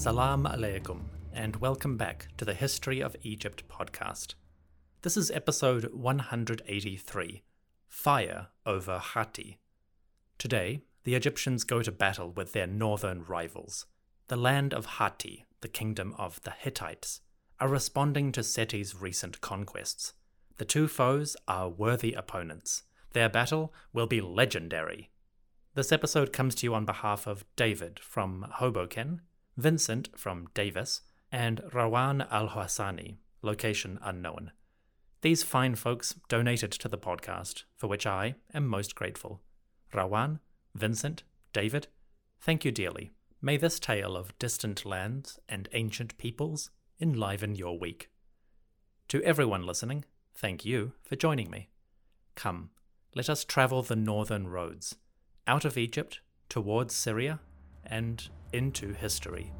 Salam alaikum, and welcome back to the History of Egypt podcast. This is episode 183, Fire over Hatti. Today, the Egyptians go to battle with their northern rivals. The land of Hatti, the kingdom of the Hittites, are responding to Seti's recent conquests. The two foes are worthy opponents. Their battle will be legendary. This episode comes to you on behalf of David from Hoboken, Vincent from Davis, and Rawan Al-Hassani, location unknown. These fine folks donated to the podcast, for which I am most grateful. Rawan, Vincent, David, thank you dearly. May this tale of distant lands and ancient peoples enliven your week. To everyone listening, thank you for joining me. Come, let us travel the northern roads, out of Egypt, towards Syria, and into history.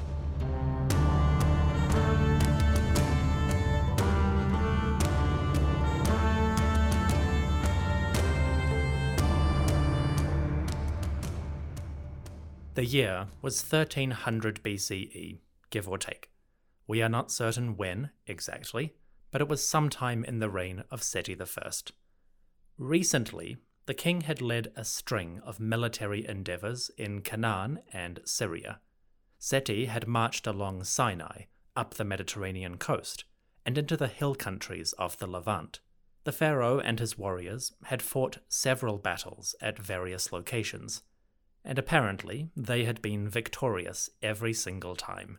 The year was 1300 BCE, give or take. We are not certain when, exactly, but it was sometime in the reign of Seti I. Recently, the king had led a string of military endeavours in Canaan and Syria. Seti had marched along Sinai, up the Mediterranean coast, and into the hill countries of the Levant. The pharaoh and his warriors had fought several battles at various locations, and apparently they had been victorious every single time.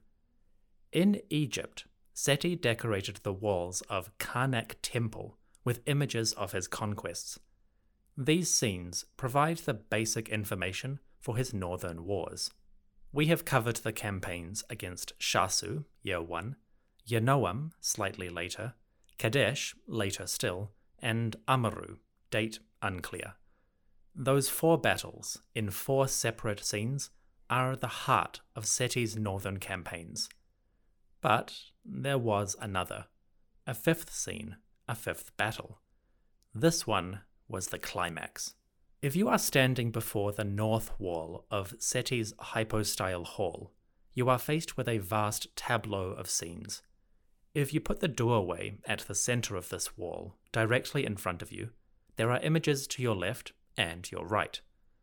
In Egypt, Seti decorated the walls of Karnak Temple with images of his conquests. These scenes provide the basic information for his northern wars. We have covered the campaigns against Shasu, year 1, Yanoam, slightly later, Kadesh, later still, and Amaru, date unclear. Those 4 battles, in 4 separate scenes, are the heart of Seti's northern campaigns. But there was another, a 5th scene, a 5th battle. This one was the climax. If you are standing before the north wall of Seti's hypostyle hall, you are faced with a vast tableau of scenes. If you put the doorway at the center of this wall, directly in front of you, there are images to your left and your right.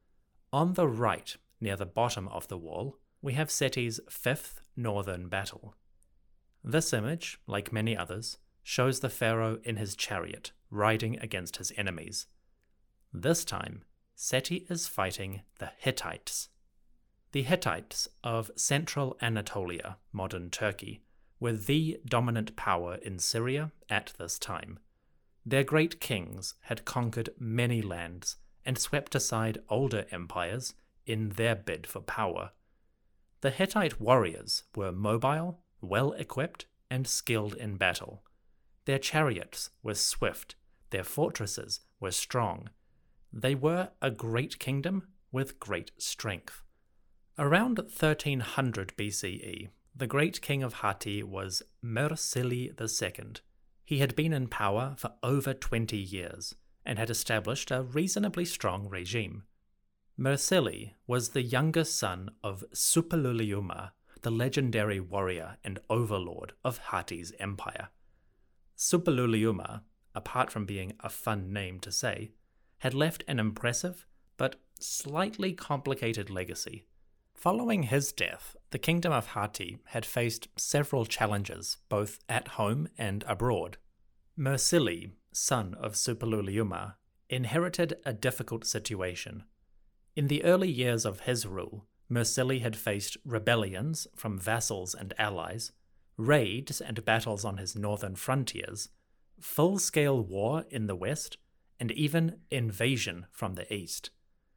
On the right, near the bottom of the wall, we have Seti's 5th northern battle. This image, like many others, shows the pharaoh in his chariot, riding against his enemies. This time, Seti is fighting the Hittites. The Hittites of central Anatolia, modern Turkey, were the dominant power in Syria at this time. Their great kings had conquered many lands and swept aside older empires in their bid for power. The Hittite warriors were mobile, well-equipped, and skilled in battle. Their chariots were swift, their fortresses were strong. They were a great kingdom with great strength. Around 1300 BCE, the great king of Hatti was Mursili II. He had been in power for over 20 years and had established a reasonably strong regime. Mursili was the younger son of Suppiluliuma, the legendary warrior and overlord of Hatti's empire. Suppiluliuma, apart from being a fun name to say, had left an impressive but slightly complicated legacy. Following his death, the kingdom of Hatti had faced several challenges both at home and abroad. Mursili, son of Suppiluliuma, inherited a difficult situation. In the early years of his rule, Mursili had faced rebellions from vassals and allies, raids and battles on his northern frontiers, full-scale war in the west, and even invasion from the east.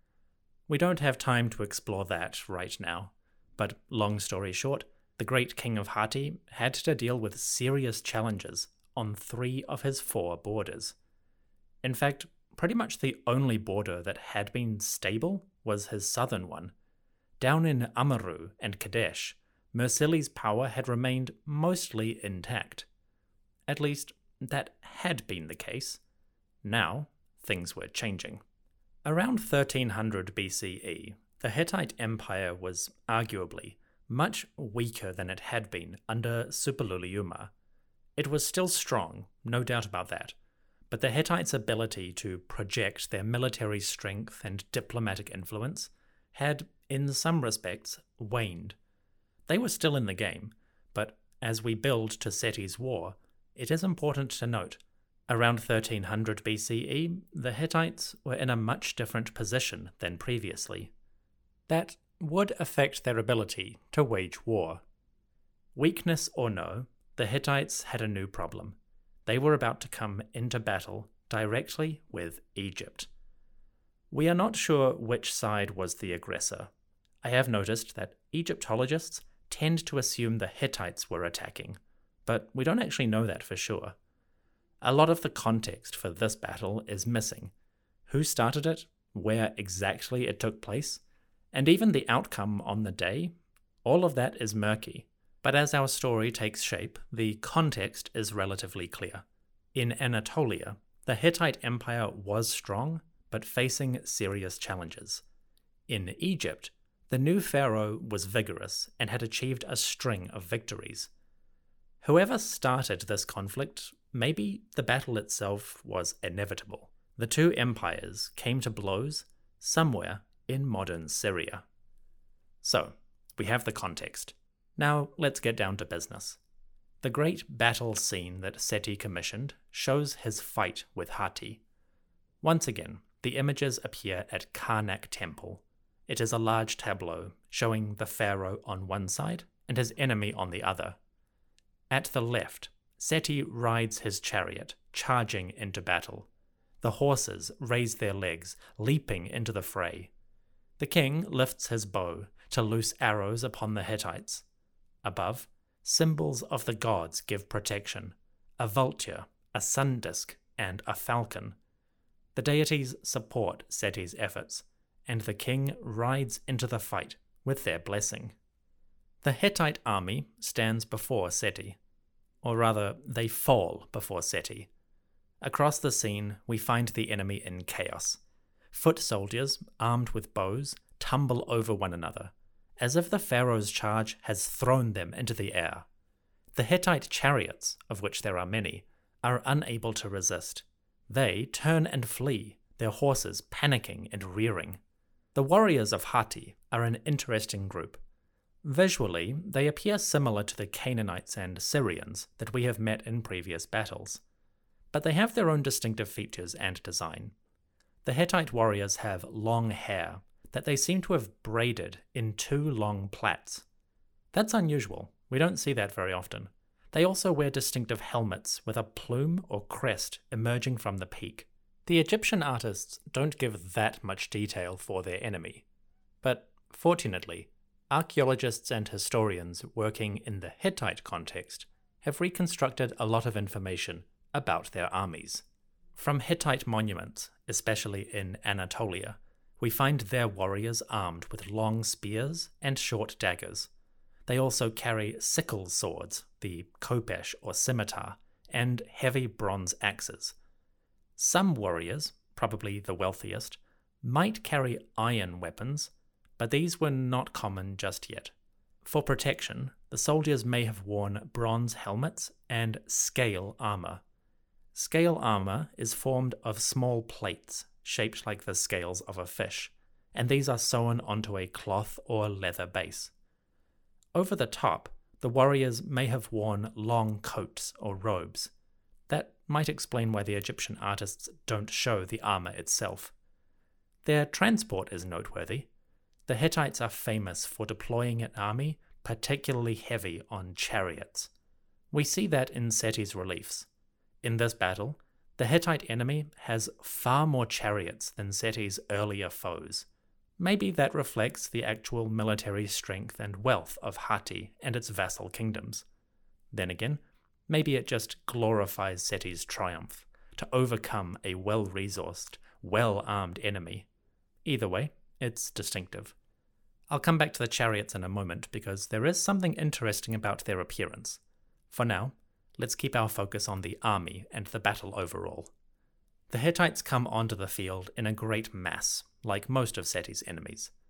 We don't have time to explore that right now, but long story short, the great king of Hatti had to deal with serious challenges on 3 of his 4 borders. In fact, pretty much the only border that had been stable was his southern one. Down in Amaru and Kadesh, Mursili's power had remained mostly intact. At least, that had been the case. Now, things were changing. Around 1300 BCE, the Hittite Empire was arguably much weaker than it had been under Suppiluliuma. It was still strong, no doubt about that, but the Hittites' ability to project their military strength and diplomatic influence had, in some respects, waned. They were still in the game, but as we build to Seti's war, it is important to note, around 1300 BCE, the Hittites were in a much different position than previously. That would affect their ability to wage war. Weakness or no, the Hittites had a new problem. They were about to come into battle directly with Egypt. We are not sure which side was the aggressor. I have noticed that Egyptologists tend to assume the Hittites were attacking, but we don't actually know that for sure. A lot of the context for this battle is missing. Who started it, where exactly it took place, and even the outcome on the day, all of that is murky. But as our story takes shape, the context is relatively clear. In Anatolia, the Hittite Empire was strong, but facing serious challenges. In Egypt, the new pharaoh was vigorous and had achieved a string of victories. Whoever started this conflict, maybe the battle itself was inevitable. The two empires came to blows somewhere in modern Syria. So, we have the context. Now let's get down to business. The great battle scene that Seti commissioned shows his fight with Hati. Once again, the images appear at Karnak Temple. It is a large tableau showing the pharaoh on one side and his enemy on the other. At the left, Seti rides his chariot, charging into battle. The horses raise their legs, leaping into the fray. The king lifts his bow to loose arrows upon the Hittites. Above, symbols of the gods give protection: a vulture, a sun disk, and a falcon. The deities support Seti's efforts, and the king rides into the fight with their blessing. The Hittite army stands before Seti, or rather, they fall before Seti. Across the scene, we find the enemy in chaos. Foot soldiers, armed with bows, tumble over one another, as if the pharaoh's charge has thrown them into the air. The Hittite chariots, of which there are many, are unable to resist. They turn and flee, their horses panicking and rearing. The warriors of Hati are an interesting group. Visually, they appear similar to the Canaanites and Syrians that we have met in previous battles, but they have their own distinctive features and design. The Hittite warriors have long hair that they seem to have braided in two long plaits. That's unusual. We don't see that very often. They also wear distinctive helmets with a plume or crest emerging from the peak. The Egyptian artists don't give that much detail for their enemy, but fortunately, archaeologists and historians working in the Hittite context have reconstructed a lot of information about their armies. From Hittite monuments, especially in Anatolia, we find their warriors armed with long spears and short daggers. They also carry sickle swords, the khopesh or scimitar, and heavy bronze axes. Some warriors, probably the wealthiest, might carry iron weapons, but these were not common just yet. For protection, the soldiers may have worn bronze helmets and scale armor. Scale armor is formed of small plates shaped like the scales of a fish, and these are sewn onto a cloth or leather base. Over the top, the warriors may have worn long coats or robes. That might explain why the Egyptian artists don't show the armor itself. Their transport is noteworthy. The Hittites are famous for deploying an army particularly heavy on chariots. We see that in Seti's reliefs. In this battle, the Hittite enemy has far more chariots than Seti's earlier foes. Maybe that reflects the actual military strength and wealth of Hati and its vassal kingdoms. Then again, maybe it just glorifies Seti's triumph, to overcome a well-resourced, well-armed enemy. Either way, it's distinctive. I'll come back to the chariots in a moment because there is something interesting about their appearance. For now, let's keep our focus on the army and the battle overall. The Hittites come onto the field in a great mass, like most of Seti's enemies.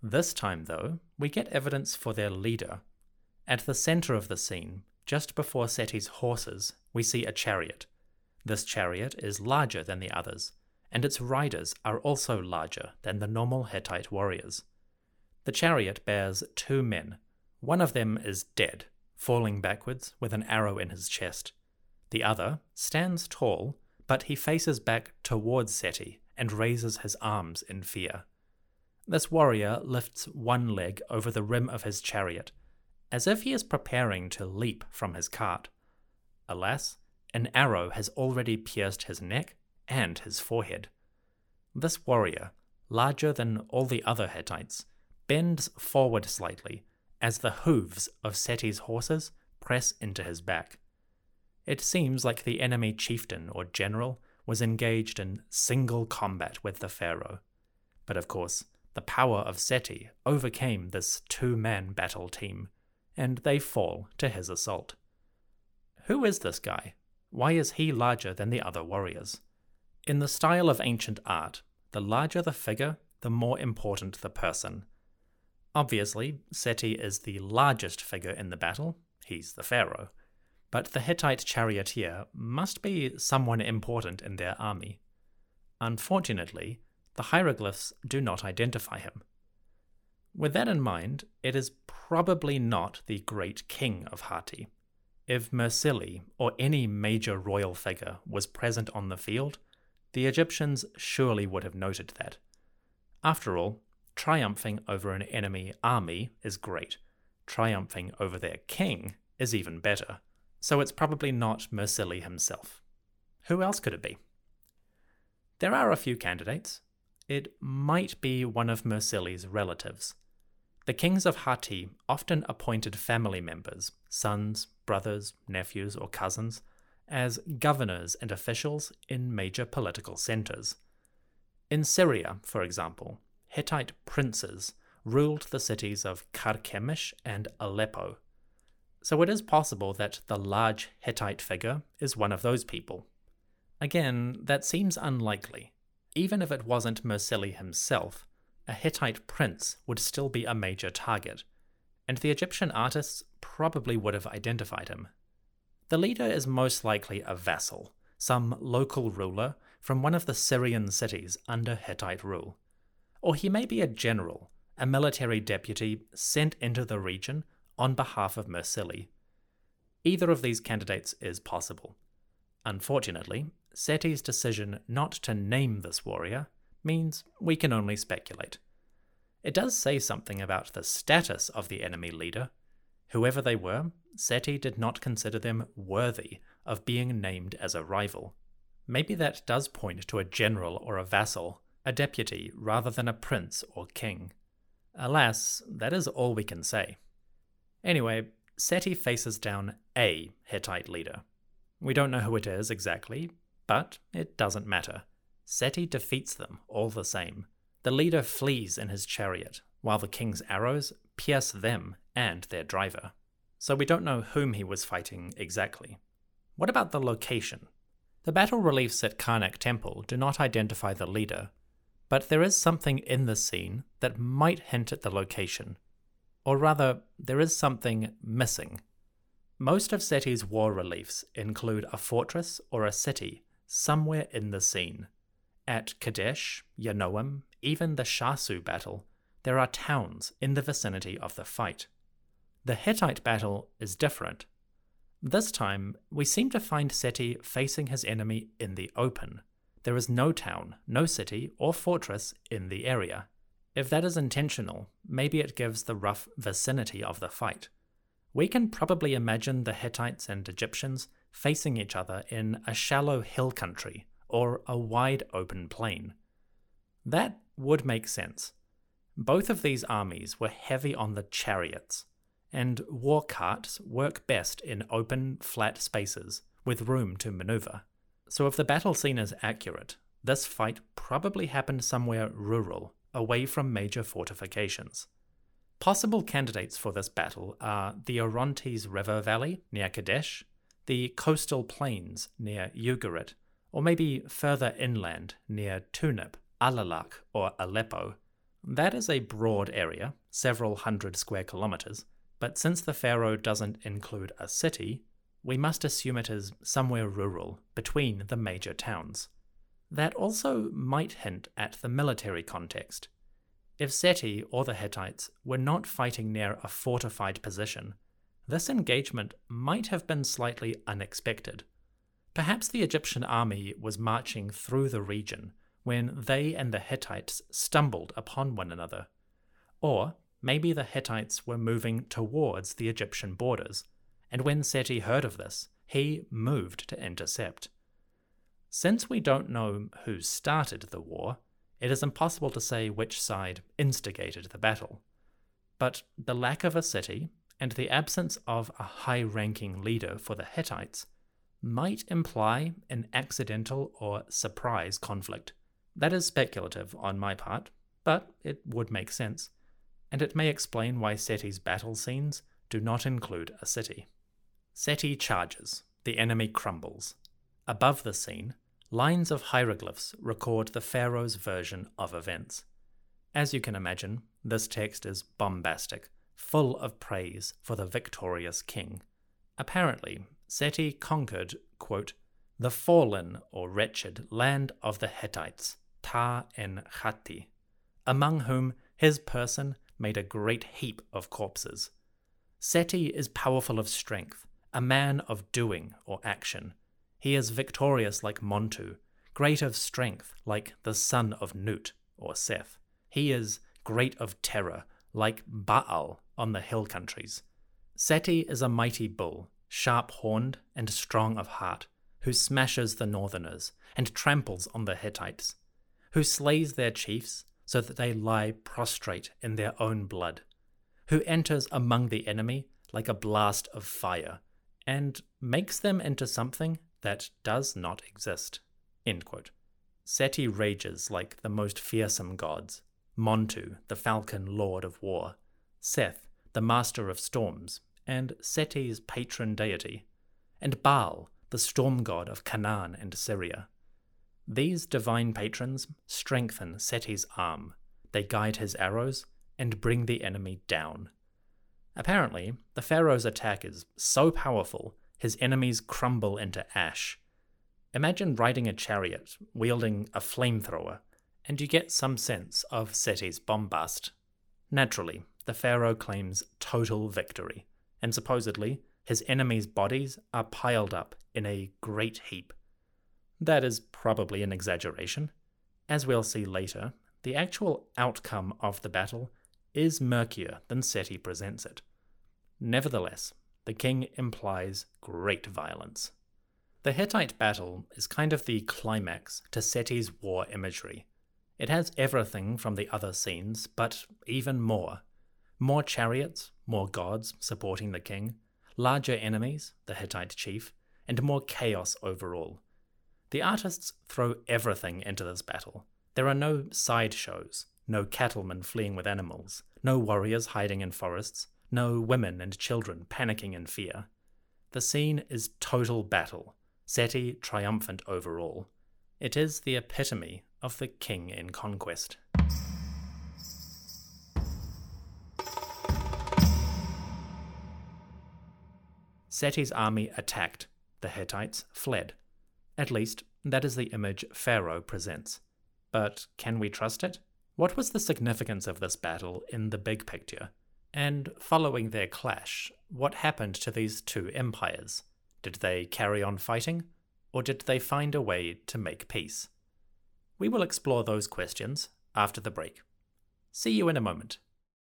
This time, though, we get evidence for their leader. At the center of the scene, just before Seti's horses, we see a chariot. This chariot is larger than the others, and its riders are also larger than the normal Hittite warriors. The chariot bears 2 men. One of them is dead, falling backwards with an arrow in his chest. The other stands tall, but he faces back towards Seti and raises his arms in fear. This warrior lifts one leg over the rim of his chariot, as if he is preparing to leap from his cart. Alas, an arrow has already pierced his neck and his forehead. This warrior, larger than all the other Hittites, bends forward slightly as the hooves of Seti's horses press into his back. It seems like the enemy chieftain or general was engaged in single combat with the pharaoh. But of course, the power of Seti overcame this 2-man battle team, and they fall to his assault. Who is this guy? Why is he larger than the other warriors? In the style of ancient art, the larger the figure, the more important the person. Obviously, Seti is the largest figure in the battle, he's the pharaoh, but the Hittite charioteer must be someone important in their army. Unfortunately, the hieroglyphs do not identify him. With that in mind, it is probably not the great king of Hatti. If Mursili, or any major royal figure, was present on the field, the Egyptians surely would have noted that. After all, triumphing over an enemy army is great. Triumphing over their king is even better. So it's probably not Mursili himself. Who else could it be? There are a few candidates. It might be one of Mursili's relatives. The kings of Hatti often appointed family members, sons, brothers, nephews, or cousins, as governors and officials in major political centers. In Syria, for example, Hittite princes ruled the cities of Carchemish and Aleppo. So it is possible that the large Hittite figure is one of those people. Again, that seems unlikely. Even if it wasn't Mursili himself, a Hittite prince would still be a major target, and the Egyptian artists probably would have identified him. The leader is most likely a vassal, some local ruler from one of the Syrian cities under Hittite rule. Or he may be a general, a military deputy sent into the region on behalf of Mursili. Either of these candidates is possible. Unfortunately, Seti's decision not to name this warrior means we can only speculate. It does say something about the status of the enemy leader. Whoever they were, Seti did not consider them worthy of being named as a rival. Maybe that does point to a general or a vassal, a deputy rather than a prince or king. Alas, that is all we can say. Anyway, Seti faces down a Hittite leader. We don't know who it is exactly, but it doesn't matter. Seti defeats them all the same. The leader flees in his chariot, while the king's arrows pierce them and their driver. So we don't know whom he was fighting exactly. What about the location? The battle reliefs at Karnak Temple do not identify the leader, but there is something in the scene that might hint at the location. Or rather, there is something missing. Most of Seti's war reliefs include a fortress or a city somewhere in the scene. At Kadesh, Yanoam, even the Shasu battle, there are towns in the vicinity of the fight. The Hittite battle is different. This time, we seem to find Seti facing his enemy in the open. There is no town, no city, or fortress in the area. If that is intentional, maybe it gives the rough vicinity of the fight. We can probably imagine the Hittites and Egyptians facing each other in a shallow hill country or a wide open plain. That would make sense. Both of these armies were heavy on the chariots, and war carts work best in open, flat spaces with room to maneuver. So if the battle scene is accurate, this fight probably happened somewhere rural, away from major fortifications. Possible candidates for this battle are the Orontes River Valley near Kadesh, the coastal plains near Ugarit, or maybe further inland near Tunip, Alalak, or Aleppo. That is a broad area, several hundred square kilometers, but since the pharaoh doesn't include a city, we must assume it is somewhere rural, between the major towns. That also might hint at the military context. If Seti or the Hittites were not fighting near a fortified position, this engagement might have been slightly unexpected. Perhaps the Egyptian army was marching through the region when they and the Hittites stumbled upon one another. Or maybe the Hittites were moving towards the Egyptian borders, and when Seti heard of this, he moved to intercept. Since we don't know who started the war, it is impossible to say which side instigated the battle. But the lack of a city and the absence of a high-ranking leader for the Hittites might imply an accidental or surprise conflict. That is speculative on my part, but it would make sense, and it may explain why Seti's battle scenes do not include a city. Seti charges, the enemy crumbles. Above the scene, lines of hieroglyphs record the pharaoh's version of events. As you can imagine, this text is bombastic, full of praise for the victorious king. Apparently, Seti conquered, quote, the fallen or wretched land of the Hittites, Ta-en-Khati, among whom his person made a great heap of corpses. Seti is powerful of strength, a man of doing or action. He is victorious like Montu, great of strength like the son of Nut or Seth. He is great of terror like Baal on the hill countries. Seti is a mighty bull, sharp-horned and strong of heart, who smashes the northerners and tramples on the Hittites, who slays their chiefs so that they lie prostrate in their own blood, who enters among the enemy like a blast of fire, and makes them into something that does not exist. End quote. Seti rages like the most fearsome gods, Montu, the falcon lord of war, Seth, the master of storms, and Seti's patron deity, and Baal, the storm god of Canaan and Syria. These divine patrons strengthen Seti's arm, they guide his arrows, and bring the enemy down. Apparently, the pharaoh's attack is so powerful, his enemies crumble into ash. Imagine riding a chariot, wielding a flamethrower, and you get some sense of Seti's bombast. Naturally, the pharaoh claims total victory, and supposedly, his enemies' bodies are piled up in a great heap. That is probably an exaggeration. As we'll see later, the actual outcome of the battle is murkier than Seti presents it. Nevertheless, the king implies great violence. The Hittite battle is kind of the climax to Seti's war imagery. It has everything from the other scenes, but even more. More chariots, more gods supporting the king, larger enemies, the Hittite chief, and more chaos overall. The artists throw everything into this battle. There are no sideshows, no cattlemen fleeing with animals, no warriors hiding in forests, no women and children panicking in fear. The scene is total battle, Seti triumphant overall. It is the epitome of the king in conquest. Seti's army attacked, the Hittites fled. At least, that is the image Pharaoh presents. But can we trust it? What was the significance of this battle in the big picture? And following their clash, what happened to these two empires? Did they carry on fighting, or did they find a way to make peace? We will explore those questions after the break. See you in a moment.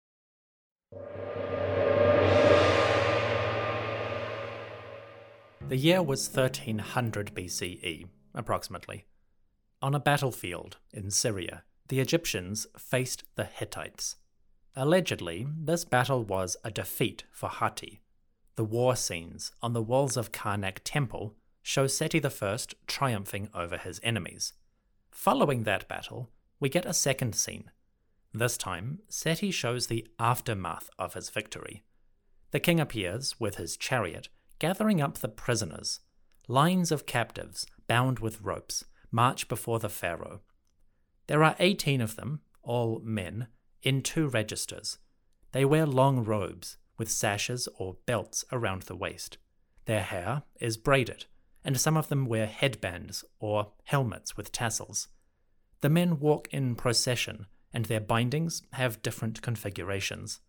The year was 1300 BCE, approximately. On a battlefield in Syria, the Egyptians faced the Hittites. Allegedly, this battle was a defeat for Hatti. The war scenes on the walls of Karnak Temple show Seti I triumphing over his enemies. Following that battle, we get a second scene. This time, Seti shows the aftermath of his victory. The king appears with his chariot, gathering up the prisoners. Lines of captives, bound with ropes, march before the pharaoh. There are 18 of them, all men, in 2 registers. They wear long robes with sashes or belts around the waist. Their hair is braided, and some of them wear headbands or helmets with tassels. The men walk in procession, and their bindings have different configurations.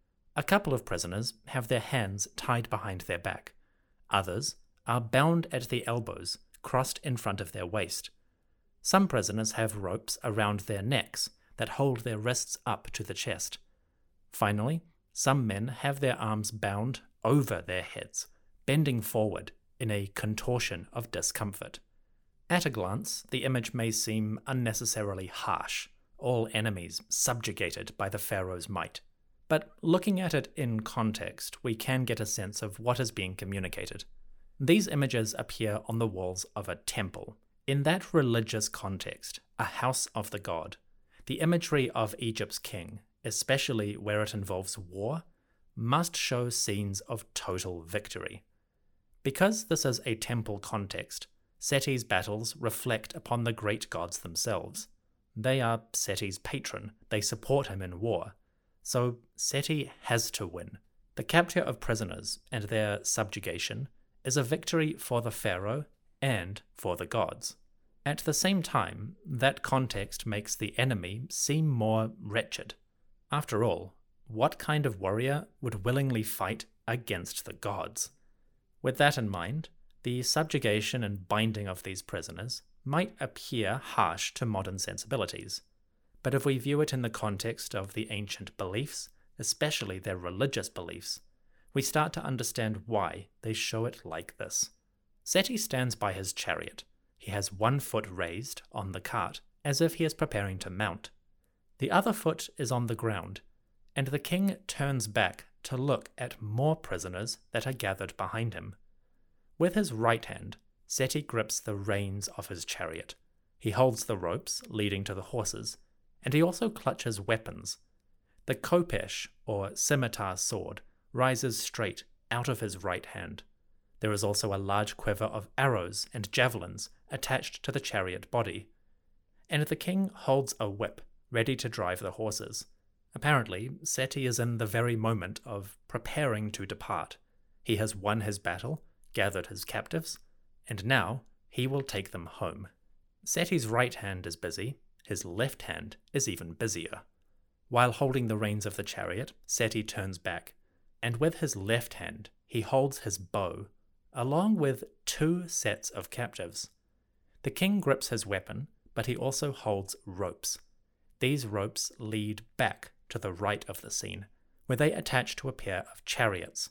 A couple of prisoners have their hands tied behind their back. Others are bound at the elbows, crossed in front of their waist. Some prisoners have ropes around their necks that hold their wrists up to the chest. Finally, some men have their arms bound over their heads, bending forward in a contortion of discomfort. At a glance, the image may seem unnecessarily harsh, all enemies subjugated by the pharaoh's might. But looking at it in context, we can get a sense of what is being communicated. These images appear on the walls of a temple. In that religious context, a house of the god, the imagery of Egypt's king, especially where it involves war, must show scenes of total victory. Because this is a temple context, Seti's battles reflect upon the great gods themselves. They are Seti's patron, they support him in war. So Seti has to win. The capture of prisoners and their subjugation is a victory for the pharaoh and for the gods. At the same time, that context makes the enemy seem more wretched. After all, what kind of warrior would willingly fight against the gods? With that in mind, the subjugation and binding of these prisoners might appear harsh to modern sensibilities. But if we view it in the context of the ancient beliefs, especially their religious beliefs, we start to understand why they show it like this. Seti stands by his chariot. He has one foot raised on the cart, as if he is preparing to mount. The other foot is on the ground, and the king turns back to look at more prisoners that are gathered behind him. With his right hand, Seti grips the reins of his chariot. He holds the ropes leading to the horses, and he also clutches weapons. The khopesh, or scimitar sword, rises straight out of his right hand. There is also a large quiver of arrows and javelins attached to the chariot body. And the king holds a whip, ready to drive the horses. Apparently, Seti is in the very moment of preparing to depart. He has won his battle, gathered his captives, and now he will take them home. Seti's right hand is busy, his left hand is even busier. While holding the reins of the chariot, Seti turns back, and with his left hand he holds his bow, along with 2 sets of captives. The king grips his weapon, but he also holds ropes. These ropes lead back to the right of the scene, where they attach to a pair of chariots.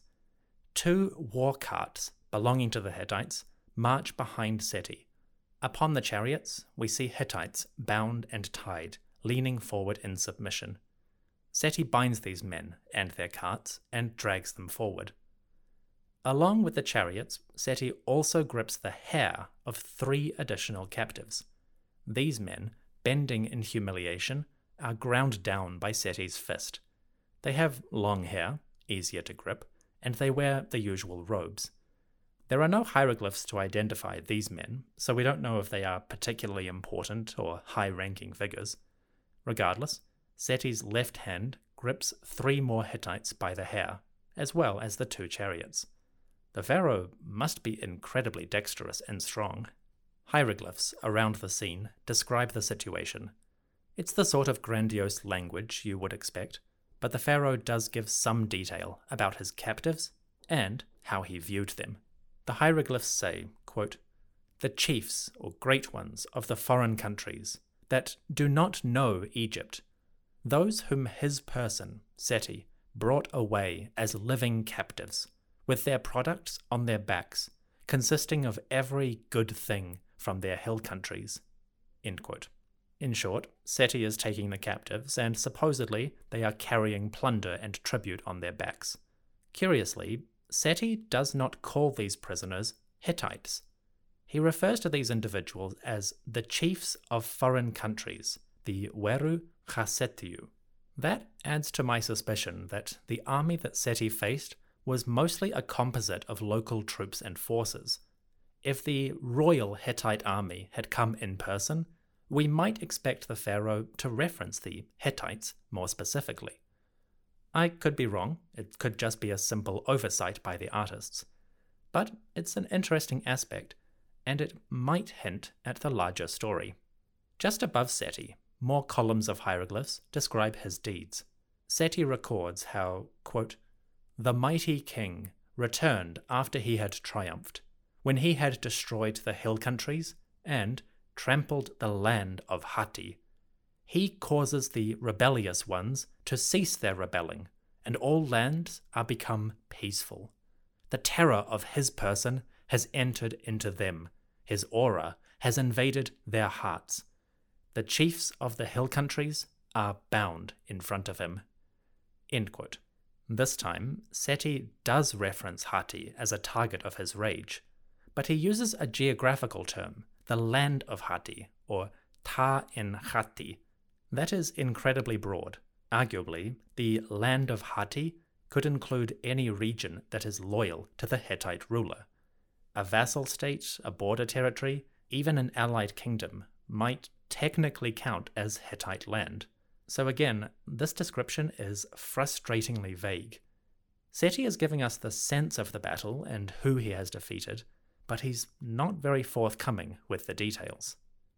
2 war carts belonging to the Hittites march behind Seti. Upon the chariots, we see Hittites bound and tied, leaning forward in submission. Seti binds these men and their carts and drags them forward. Along with the chariots, Seti also grips the hair of 3 additional captives. These men, bending in humiliation, are ground down by Seti's fist. They have long hair, easier to grip, and they wear the usual robes. There are no hieroglyphs to identify these men, so we don't know if they are particularly important or high-ranking figures. Regardless, Seti's left hand grips 3 more Hittites by the hair, as well as the 2 chariots. The pharaoh must be incredibly dexterous and strong. Hieroglyphs around the scene describe the situation. It's the sort of grandiose language you would expect, but the pharaoh does give some detail about his captives and how he viewed them. The hieroglyphs say, quote, "The chiefs or great ones of the foreign countries that do not know Egypt, those whom his person, Seti, brought away as living captives, with their products on their backs, consisting of every good thing from their hill countries." End quote. In short, Seti is taking the captives, and supposedly they are carrying plunder and tribute on their backs. Curiously, Seti does not call these prisoners Hittites. He refers to these individuals as the chiefs of foreign countries, the Weru Khasetiu. That adds to my suspicion that the army that Seti faced was mostly a composite of local troops and forces. If the royal Hittite army had come in person, we might expect the pharaoh to reference the Hittites more specifically. I could be wrong, it could just be a simple oversight by the artists. But it's an interesting aspect, and it might hint at the larger story. Just above Seti, more columns of hieroglyphs describe his deeds. Seti records how, quote, "The mighty king returned after he had triumphed, when he had destroyed the hill countries and trampled the land of Hatti. He causes the rebellious ones to cease their rebelling, and all lands are become peaceful. The terror of his person has entered into them. His aura has invaded their hearts. The chiefs of the hill countries are bound in front of him." End quote. This time, Seti does reference Hatti as a target of his rage, but he uses a geographical term, the land of Hatti, or Ta en Hatti. That is incredibly broad. Arguably, the land of Hatti could include any region that is loyal to the Hittite ruler. A vassal state, a border territory, even an allied kingdom might technically count as Hittite land. So again, this description is frustratingly vague. Seti is giving us the sense of the battle and who he has defeated, but he's not very forthcoming with the details.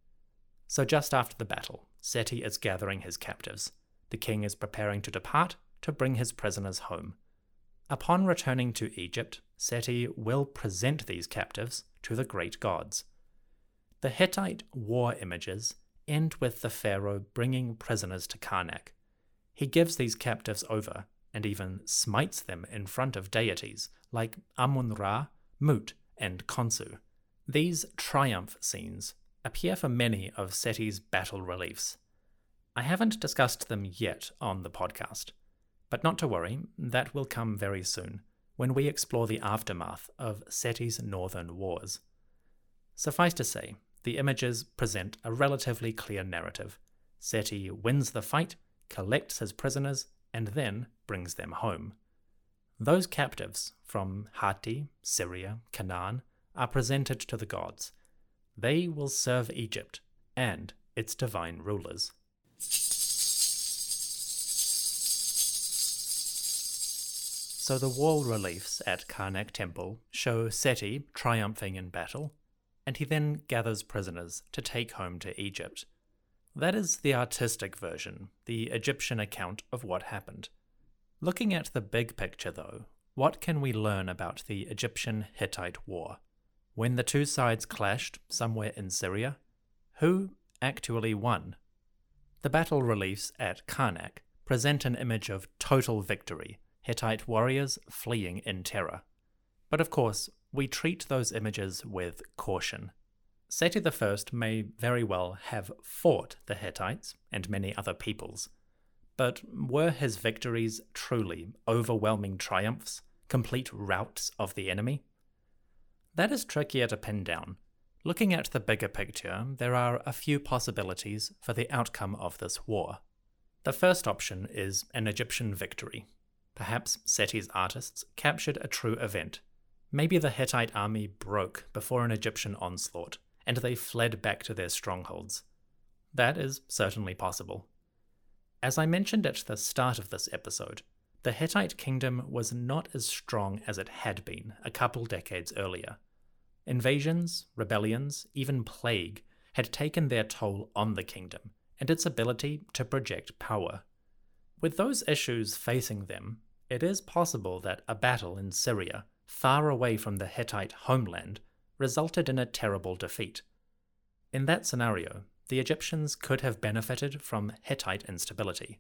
So just after the battle, Seti is gathering his captives. The king is preparing to depart to bring his prisoners home. Upon returning to Egypt, Seti will present these captives to the great gods. The Hittite war images end with the pharaoh bringing prisoners to Karnak. He gives these captives over and even smites them in front of deities like Amun-Ra, Mut, and Khonsu. These triumph scenes appear for many of Seti's battle reliefs. I haven't discussed them yet on the podcast, but not to worry, that will come very soon, when we explore the aftermath of Seti's northern wars. Suffice to say, the images present a relatively clear narrative. Seti wins the fight, collects his prisoners, and then brings them home. Those captives from Hatti, Syria, Canaan are presented to the gods. They will serve Egypt and its divine rulers. So the wall reliefs at Karnak Temple show Seti triumphing in battle, and he then gathers prisoners to take home to Egypt. That is the artistic version, the Egyptian account of what happened. Looking at the big picture though, what can we learn about the Egyptian-Hittite war? When the two sides clashed somewhere in Syria, who actually won? The battle reliefs at Karnak present an image of total victory, Hittite warriors fleeing in terror. But of course, we treat those images with caution. Seti I may very well have fought the Hittites and many other peoples, but were his victories truly overwhelming triumphs, complete routs of the enemy? That is trickier to pin down. Looking at the bigger picture, there are a few possibilities for the outcome of this war. The first option is an Egyptian victory. Perhaps Seti's artists captured a true event. Maybe the Hittite army broke before an Egyptian onslaught, and they fled back to their strongholds. That is certainly possible. As I mentioned at the start of this episode, the Hittite kingdom was not as strong as it had been a couple decades earlier. Invasions, rebellions, even plague had taken their toll on the kingdom and its ability to project power. With those issues facing them, it is possible that a battle in Syria, far away from the Hittite homeland, resulted in a terrible defeat. In that scenario, the Egyptians could have benefited from Hittite instability.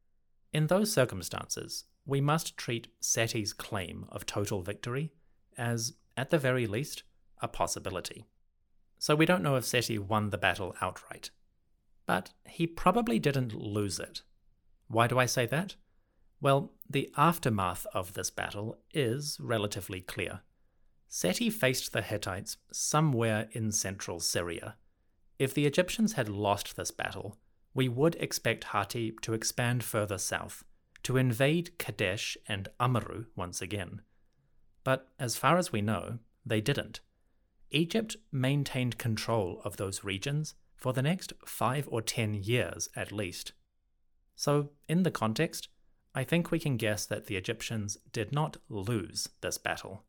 In those circumstances, we must treat Seti's claim of total victory as, at the very least, a possibility. So we don't know if Seti won the battle outright. But he probably didn't lose it. Why do I say that? Well, the aftermath of this battle is relatively clear. Seti faced the Hittites somewhere in central Syria. If the Egyptians had lost this battle, we would expect Hatti to expand further south, to invade Kadesh and Amurru once again. But as far as we know, they didn't. Egypt maintained control of those regions for the next 5 or 10 years at least. So, in the context, I think we can guess that the Egyptians did not lose this battle.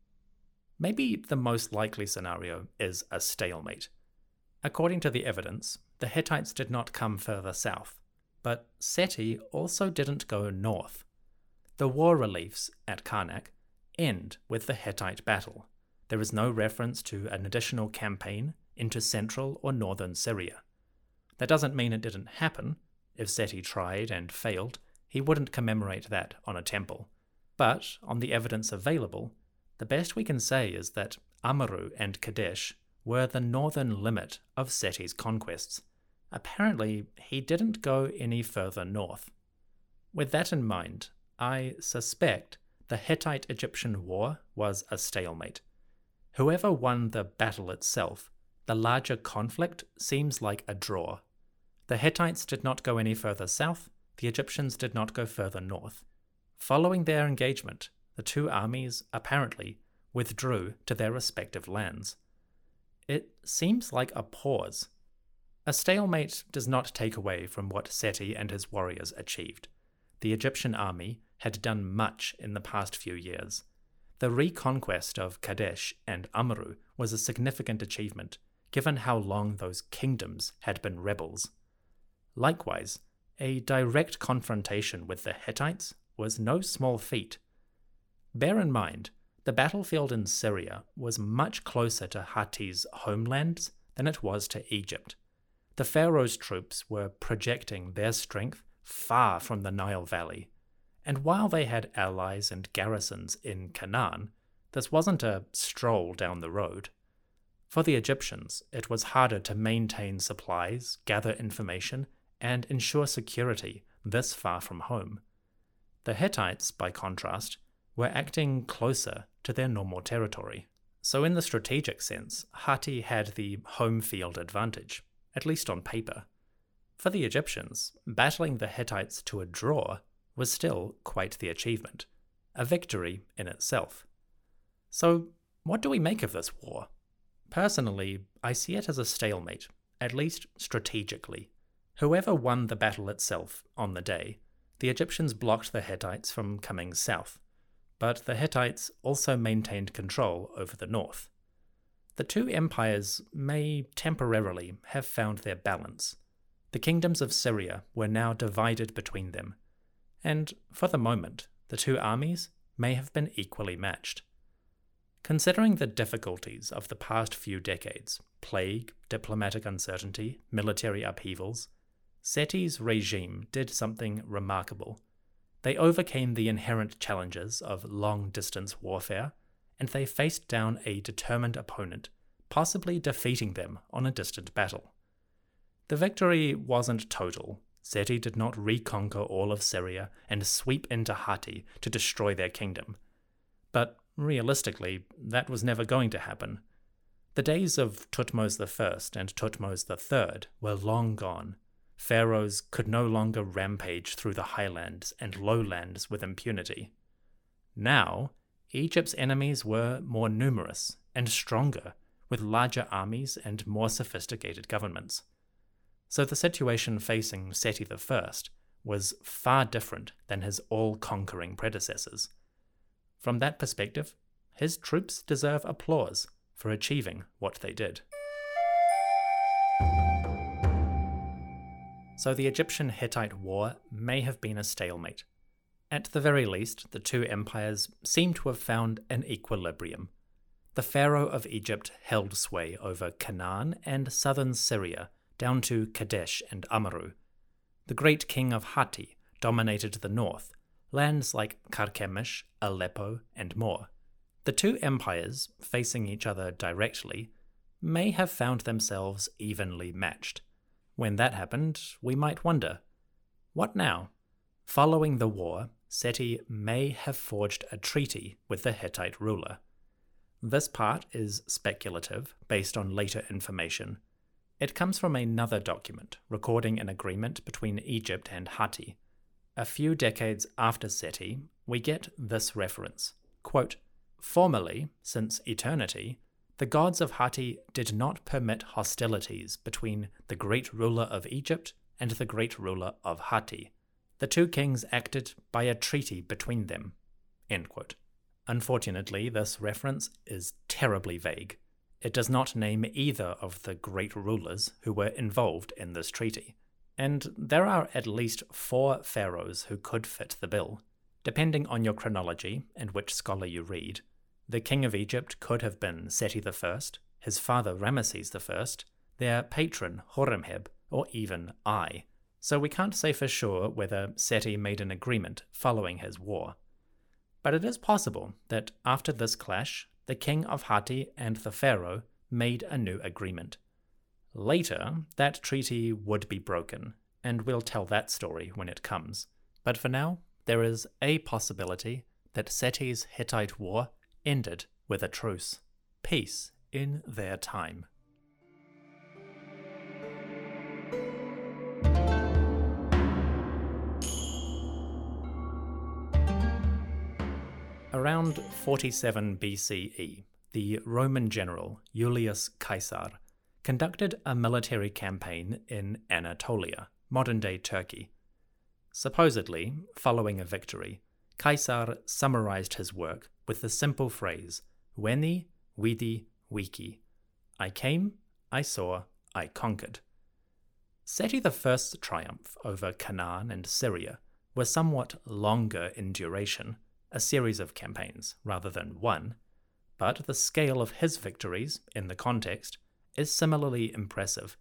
Maybe the most likely scenario is a stalemate. According to the evidence, the Hittites did not come further south, but Seti also didn't go north. The war reliefs at Karnak end with the Hittite battle. There is no reference to an additional campaign into central or northern Syria. That doesn't mean it didn't happen. If Seti tried and failed, he wouldn't commemorate that on a temple. But, on the evidence available, the best we can say is that Amurru and Kadesh were the northern limit of Seti's conquests. Apparently, he didn't go any further north. With that in mind, I suspect the Hittite-Egyptian war was a stalemate. Whoever won the battle itself, the larger conflict seems like a draw. The Hittites did not go any further south, the Egyptians did not go further north. Following their engagement, the two armies apparently withdrew to their respective lands. It seems like a pause. A stalemate does not take away from what Seti and his warriors achieved. The Egyptian army had done much in the past few years. The reconquest of Kadesh and Amurru was a significant achievement, given how long those kingdoms had been rebels. Likewise, a direct confrontation with the Hittites was no small feat. Bear in mind, the battlefield in Syria was much closer to Hati's homelands than it was to Egypt. The pharaoh's troops were projecting their strength far from the Nile Valley, and while they had allies and garrisons in Canaan, this wasn't a stroll down the road. For the Egyptians, it was harder to maintain supplies, gather information, and ensure security this far from home. The Hittites, by contrast, were acting closer to their normal territory. So in the strategic sense, Hati had the home field advantage, at least on paper. For the Egyptians, battling the Hittites to a draw was still quite the achievement, a victory in itself. So what do we make of this war? Personally, I see it as a stalemate, at least strategically. Whoever won the battle itself on the day, the Egyptians blocked the Hittites from coming south, but the Hittites also maintained control over the north. The two empires may temporarily have found their balance. The kingdoms of Syria were now divided between them, and for the moment, the two armies may have been equally matched. Considering the difficulties of the past few decades, plague, diplomatic uncertainty, military upheavals, Seti's regime did something remarkable. They overcame the inherent challenges of long-distance warfare, and they faced down a determined opponent, possibly defeating them on a distant battle. The victory wasn't total. Seti did not reconquer all of Syria and sweep into Hati to destroy their kingdom. But realistically, that was never going to happen. The days of Thutmose I and Thutmose III were long gone. Pharaohs could no longer rampage through the highlands and lowlands with impunity. Now, Egypt's enemies were more numerous and stronger, with larger armies and more sophisticated governments. So the situation facing Seti I was far different than his all-conquering predecessors. From that perspective, his troops deserve applause for achieving what they did. So the Egyptian-Hittite war may have been a stalemate. At the very least, the two empires seem to have found an equilibrium. The pharaoh of Egypt held sway over Canaan and southern Syria, down to Kadesh and Amurru. The great king of Hati dominated the north, lands like Carchemish, Aleppo, and more. The two empires, facing each other directly, may have found themselves evenly matched. When that happened, we might wonder, what now? Following the war, Seti may have forged a treaty with the Hittite ruler. This part is speculative, based on later information. It comes from another document recording an agreement between Egypt and Hati. A few decades after Seti, we get this reference, quote, "Formerly, since eternity, The gods of Hatti did not permit hostilities between the great ruler of Egypt and the great ruler of Hatti. The two kings acted by a treaty between them." End quote. Unfortunately, this reference is terribly vague. It does not name either of the great rulers who were involved in this treaty. And there are at least 4 pharaohs who could fit the bill. Depending on your chronology and which scholar you read, the king of Egypt could have been Seti I, his father Ramesses I, their patron Horemheb, or even Ai. So we can't say for sure whether Seti made an agreement following his war. But it is possible that after this clash, the king of Hatti and the pharaoh made a new agreement. Later, that treaty would be broken, and we'll tell that story when it comes. But for now, there is a possibility that Seti's Hittite war ended with a truce. Peace in their time. Around 47 BCE, the Roman general Julius Caesar conducted a military campaign in Anatolia, modern-day Turkey. Supposedly, following a victory, Caesar summarized his work with the simple phrase, "Veni, vidi, vici." I came, I saw, I conquered. Seti I's triumph over Canaan and Syria was somewhat longer in duration, a series of campaigns rather than one, but the scale of his victories, in the context, is similarly impressive.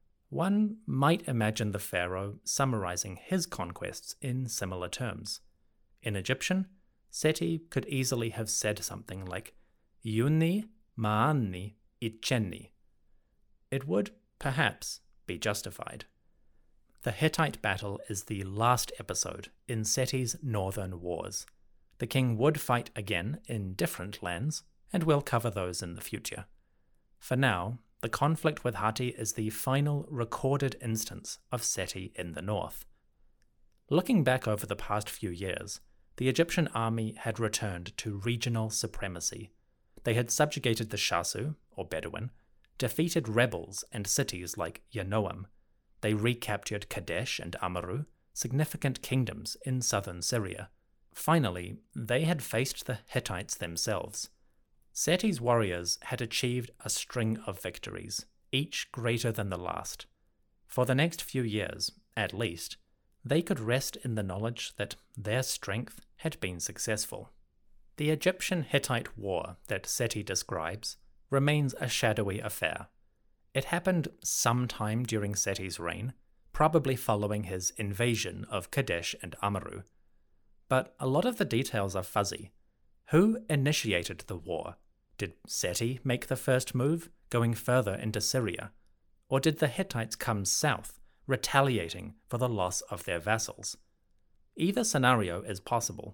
One might imagine the pharaoh summarizing his conquests in similar terms. In Egyptian, Seti could easily have said something like, "Yunni ma'anni itchenni." It would, perhaps, be justified. The Hittite battle is the last episode in Seti's northern wars. The king would fight again in different lands, and we'll cover those in the future. For now, the conflict with Hatti is the final recorded instance of Seti in the north. Looking back over the past few years, the Egyptian army had returned to regional supremacy. They had subjugated the Shasu, or Bedouin, defeated rebels and cities like Yanoam. They recaptured Kadesh and Amaru, significant kingdoms in southern Syria. Finally, they had faced the Hittites themselves. Seti's warriors had achieved a string of victories, each greater than the last. For the next few years, at least, they could rest in the knowledge that their strength had been successful. The Egyptian-Hittite war that Seti describes remains a shadowy affair. It happened sometime during Seti's reign, probably following his invasion of Kadesh and Amaru. But a lot of the details are fuzzy. Who initiated the war? Did Seti make the first move, going further into Syria? Or did the Hittites come south, retaliating for the loss of their vassals? Either scenario is possible.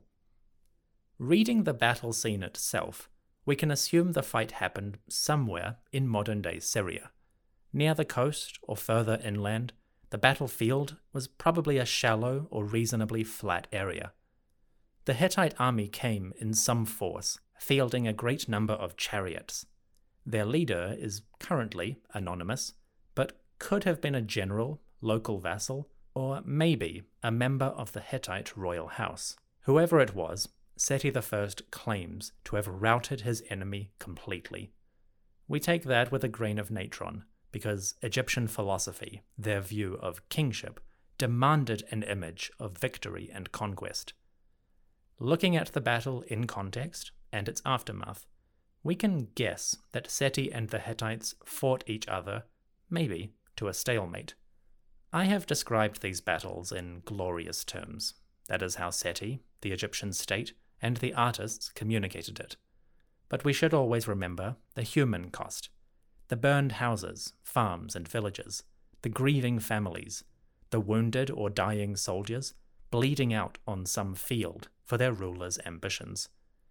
Reading the battle scene itself, we can assume the fight happened somewhere in modern-day Syria. Near the coast or further inland, the battlefield was probably a shallow or reasonably flat area. The Hittite army came in some force, fielding a great number of chariots. Their leader is currently anonymous, but could have been a general, local vassal, or maybe a member of the Hittite royal house. Whoever it was, Seti I claims to have routed his enemy completely. We take that with a grain of natron, because Egyptian philosophy, their view of kingship, demanded an image of victory and conquest. Looking at the battle in context and its aftermath, we can guess that Seti and the Hittites fought each other, maybe to a stalemate. I have described these battles in glorious terms. That is how Seti, the Egyptian state, and the artists communicated it. But we should always remember the human cost. The burned houses, farms, and villages, the grieving families, the wounded or dying soldiers, bleeding out on some field for their rulers' ambitions.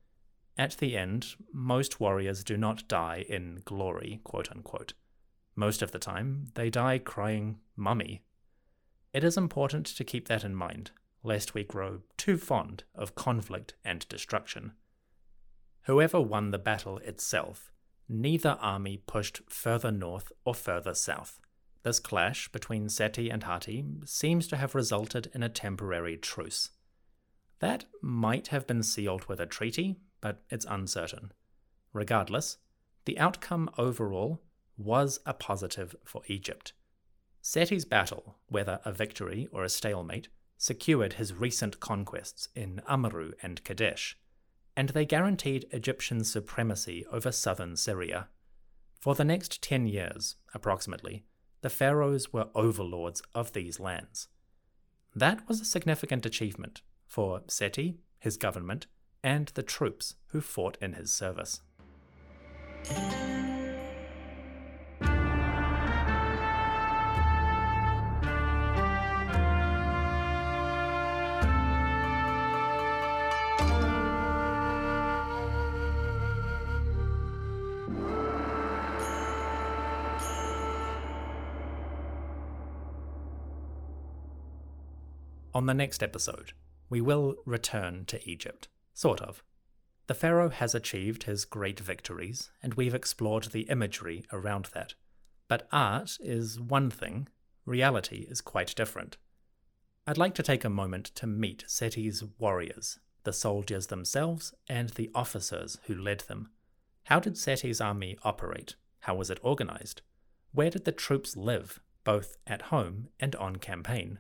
At the end, most warriors do not die in glory, quote-unquote. Most of the time, they die crying, "Mummy." It is important to keep that in mind, lest we grow too fond of conflict and destruction. Whoever won the battle itself neither army pushed further north or further south. This clash between Seti and Hati seems to have resulted in a temporary truce. That might have been sealed with a treaty, but it's uncertain. Regardless, the outcome overall was a positive for Egypt. Seti's battle, whether a victory or a stalemate, secured his recent conquests in Amru and Kadesh, and they guaranteed Egyptian supremacy over southern Syria. For the next 10 years, approximately, the pharaohs were overlords of these lands. That was a significant achievement for Seti, his government, and the troops who fought in his service. On the next episode, we will return to Egypt. Sort of. The pharaoh has achieved his great victories, and we've explored the imagery around that. But art is one thing, reality is quite different. I'd like to take a moment to meet Seti's warriors, the soldiers themselves, and the officers who led them. How did Seti's army operate? How was it organized? Where did the troops live, both at home and on campaign?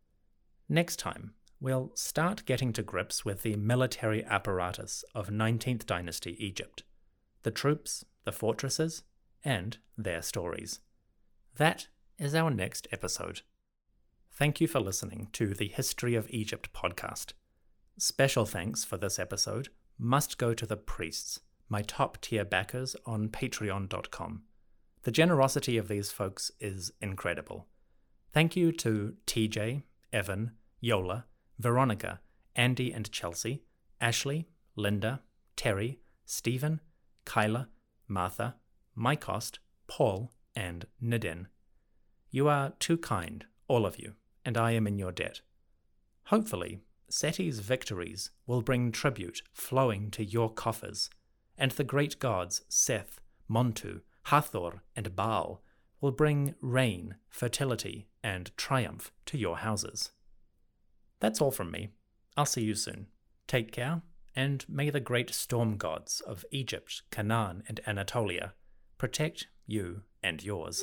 Next time, we'll start getting to grips with the military apparatus of 19th dynasty Egypt, the troops, the fortresses, and their stories. That is our next episode. Thank you for listening to the History of Egypt podcast. Special thanks for this episode must go to the priests, my top-tier backers on patreon.com. The generosity of these folks is incredible. Thank you to TJ, Evan, Yola, Veronica, Andy and Chelsea, Ashley, Linda, Terry, Stephen, Kyla, Martha, Mycost, Paul, and Nidin. You are too kind, all of you, and I am in your debt. Hopefully, Seti's victories will bring tribute flowing to your coffers, and the great gods Seth, Montu, Hathor, and Baal will bring rain, fertility, and triumph to your houses. That's all from me. I'll see you soon. Take care, and may the great storm gods of Egypt, Canaan, and Anatolia protect you and yours.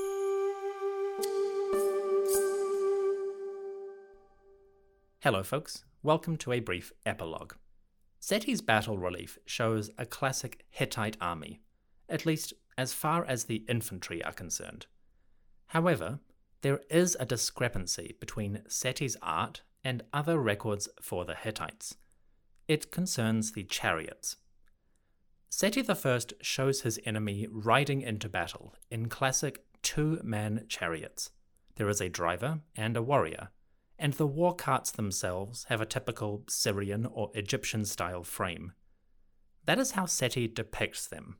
Hello folks, welcome to a brief epilogue. Seti's battle relief shows a classic Hittite army, at least as far as the infantry are concerned. However, there is a discrepancy between Seti's art and other records for the Hittites. It concerns the chariots. Seti I shows his enemy riding into battle in classic two-man chariots. There is a driver and a warrior, and the war carts themselves have a typical Syrian or Egyptian-style frame. That is how Seti depicts them.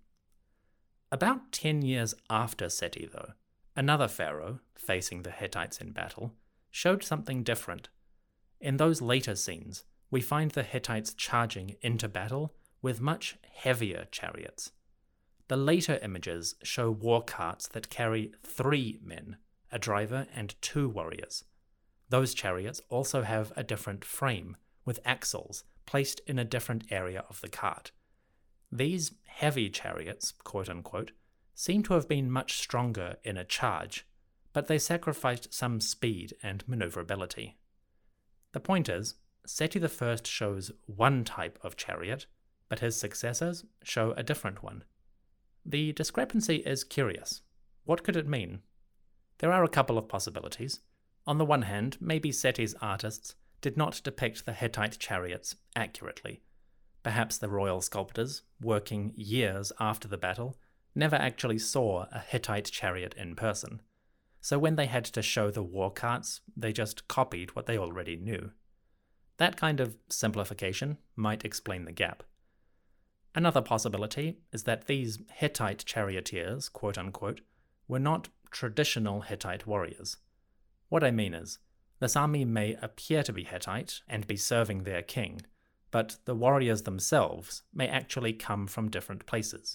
About 10 years after Seti, though, another pharaoh, facing the Hittites in battle, showed something different. In those later scenes, we find the Hittites charging into battle with much heavier chariots. The later images show war carts that carry 3 men, a driver and 2 warriors. Those chariots also have a different frame, with axles placed in a different area of the cart. These heavy chariots, quote-unquote, seem to have been much stronger in a charge, but they sacrificed some speed and maneuverability. The point is, Seti I shows one type of chariot, but his successors show a different one. The discrepancy is curious. What could it mean? There are a couple of possibilities. On the one hand, maybe Seti's artists did not depict the Hittite chariots accurately. Perhaps the royal sculptors, working years after the battle, never actually saw a Hittite chariot in person. So when they had to show the war carts, they just copied what they already knew. That kind of simplification might explain the gap. Another possibility is that these Hittite charioteers, quote-unquote, were not traditional Hittite warriors. What I mean is, this army may appear to be Hittite and be serving their king, but the warriors themselves may actually come from different places.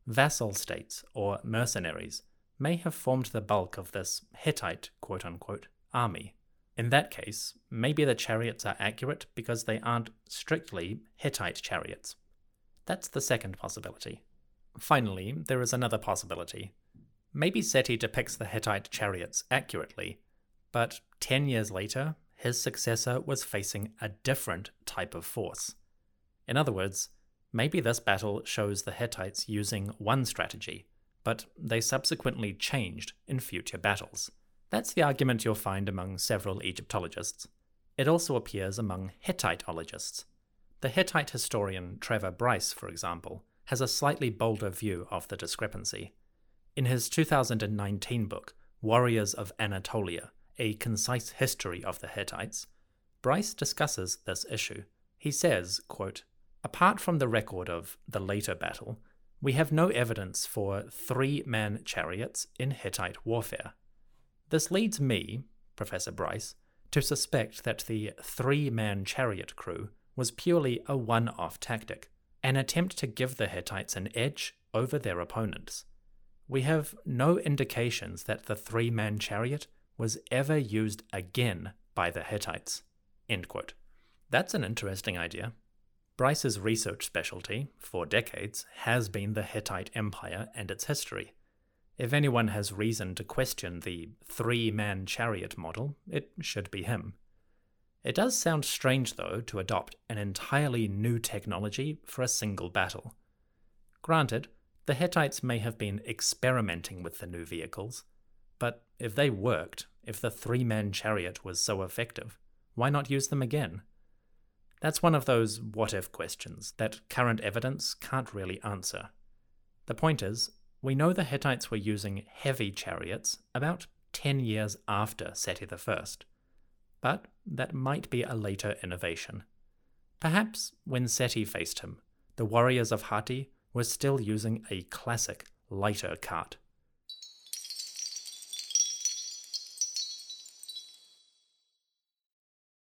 vassal states or mercenaries may have formed the bulk of this Hittite quote-unquote army. In that case, maybe the chariots are accurate because they aren't strictly Hittite chariots. That's the second possibility. Finally, there is another possibility. Maybe Seti depicts the Hittite chariots accurately, but 10 years later, his successor was facing a different type of force. In other words, maybe this battle shows the Hittites using one strategy, but they subsequently changed in future battles. That's the argument you'll find among several Egyptologists. It also appears among Hittitologists. The Hittite historian Trevor Bryce, for example, has a slightly bolder view of the discrepancy. In his 2019 book, Warriors of Anatolia, A Concise History of the Hittites, Bryce discusses this issue. He says, quote, "Apart from the record of the later battle, we have no evidence for three-man chariots in Hittite warfare. This leads me, Professor Bryce, to suspect that the three-man chariot crew was purely a one-off tactic, an attempt to give the Hittites an edge over their opponents. We have no indications that the three-man chariot was ever used again by the Hittites." End quote. That's an interesting idea. Bryce's research specialty, for decades, has been the Hittite Empire and its history. If anyone has reason to question the three-man chariot model, it should be him. It does sound strange, though, to adopt an entirely new technology for a single battle. Granted, the Hittites may have been experimenting with the new vehicles, but if they worked, if the three-man chariot was so effective, why not use them again? That's one of those what-if questions that current evidence can't really answer. The point is, we know the Hittites were using heavy chariots about 10 years after Seti I, but that might be a later innovation. Perhaps when Seti faced him, the warriors of Hatti were still using a classic lighter cart.